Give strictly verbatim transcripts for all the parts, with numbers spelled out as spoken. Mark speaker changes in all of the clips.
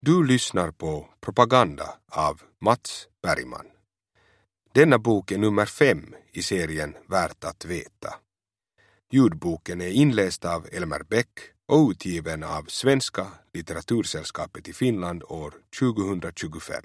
Speaker 1: Du lyssnar på Propaganda av Mats Bergman. Denna bok är nummer fem i serien Värt att veta. Ljudboken är inläst av Elmer Bäck och utgiven av Svenska litteratursällskapet i Finland år tjugohundratjugofem.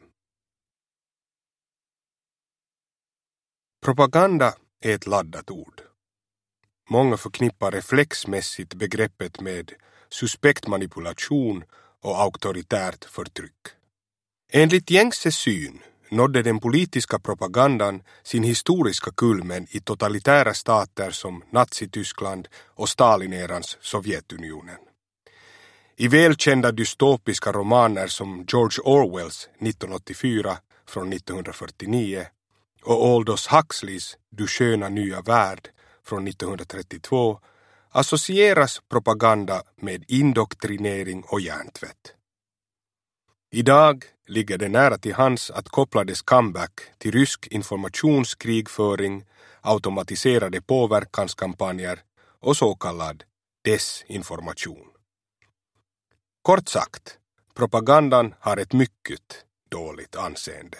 Speaker 1: Propaganda är ett laddat ord. Många förknippar reflexmässigt begreppet med suspekt manipulation och auktoritärt förtryck. Enligt gängse syn nådde den politiska propagandan sin historiska kulmen i totalitära stater som Nazityskland och Stalinerans Sovjetunionen. I välkända dystopiska romaner som George Orwells nittonhundraåttiofyra från nittonhundrafyrtionio och Aldous Huxleys Du sköna nya värld från nittonhundratrettiotvå associeras propaganda med indoktrinering och hjärntvätt. Idag ligger det nära till hands att koppla dess comeback till rysk informationskrigföring, automatiserade påverkanskampanjer och så kallad desinformation. Kort sagt, propagandan har ett mycket dåligt anseende.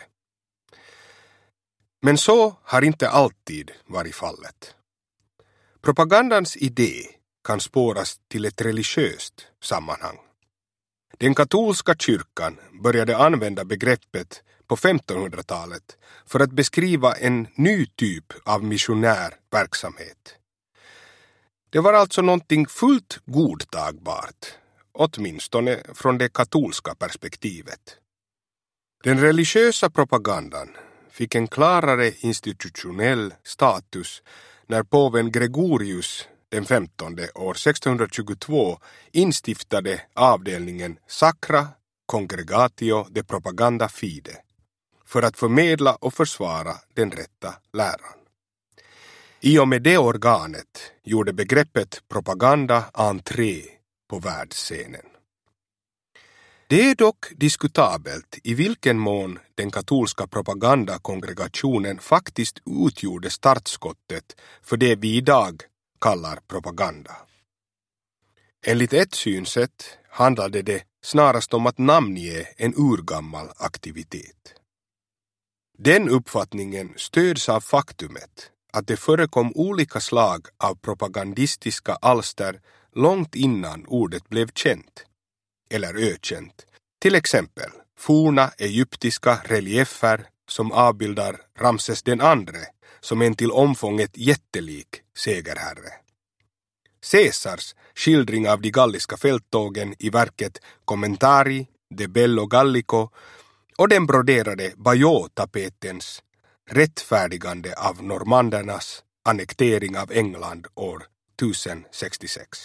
Speaker 1: Men så har inte alltid varit fallet. Propagandans idé kan spåras till ett religiöst sammanhang. Den katolska kyrkan började använda begreppet på femtonhundratalet för att beskriva en ny typ av missionär verksamhet. Det var alltså någonting fullt godtagbart, åtminstone från det katolska perspektivet. Den religiösa propagandan fick en klarare institutionell status när påven Gregorius den femtonde år sextonhundratjugotvå instiftade avdelningen Sacra Congregatio de Propaganda Fide för att förmedla och försvara den rätta läran. I och med det organet gjorde begreppet propaganda entré på världsscenen. Det är dock diskutabelt i vilken mån den katolska propagandakongregationen faktiskt utgjorde startskottet för det vi idag kallar propaganda. Enligt ett synsätt handlade det snarast om att namnge en urgammal aktivitet. Den uppfattningen stöds av faktumet att det förekom olika slag av propagandistiska alster långt innan ordet blev känt eller ökänt. Till exempel forna egyptiska reliefer som avbildar Ramses den andre som en till omfånget jättelik segerherre. Caesars skildring av de galliska fälttågen i verket Commentari de Bello Gallico och den broderade Bayeux-tapetens rättfärdigande av normandernas annektering av England år tusen sextiosex.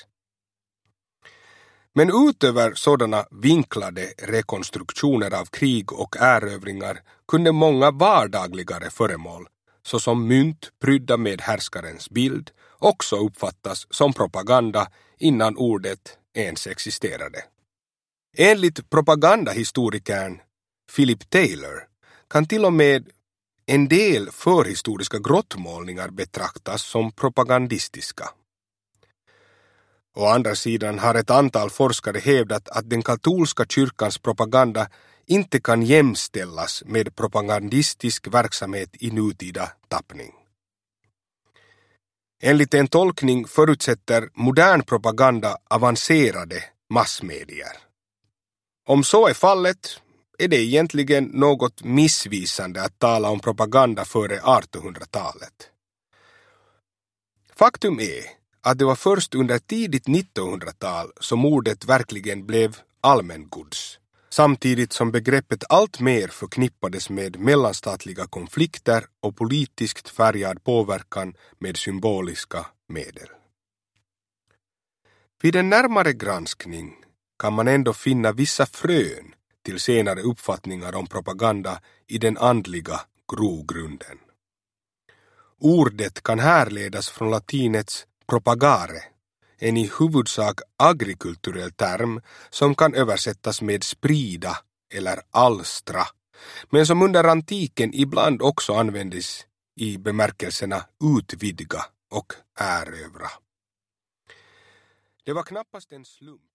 Speaker 1: Men utöver sådana vinklade rekonstruktioner av krig och erövringar kunde många vardagligare föremål, såsom mynt prydda med härskarens bild, också uppfattas som propaganda innan ordet ens existerade. Enligt propagandahistorikern Philip Taylor kan till och med en del förhistoriska grottmålningar betraktas som propagandistiska. Å andra sidan har ett antal forskare hävdat att den katolska kyrkans propaganda inte kan jämställas med propagandistisk verksamhet i nutida tappning. Enligt en tolkning förutsätter modern propaganda avancerade massmedier. Om så är fallet är det egentligen något missvisande att tala om propaganda före artonhundratalet. Faktum är att det var först under tidigt nittonhundratal som ordet verkligen blev allmängods, samtidigt som begreppet allt mer förknippades med mellanstatliga konflikter och politiskt färgad påverkan med symboliska medel. Vid en närmare granskning kan man ändå finna vissa frön till senare uppfattningar om propaganda i den andliga grogrunden. Ordet kan härledas från latinets propagare, en i huvudsak agrikulturell term som kan översättas med sprida eller alstra, men som under antiken ibland också användes i bemärkelserna utvidga och erövra. Det var knappast en slump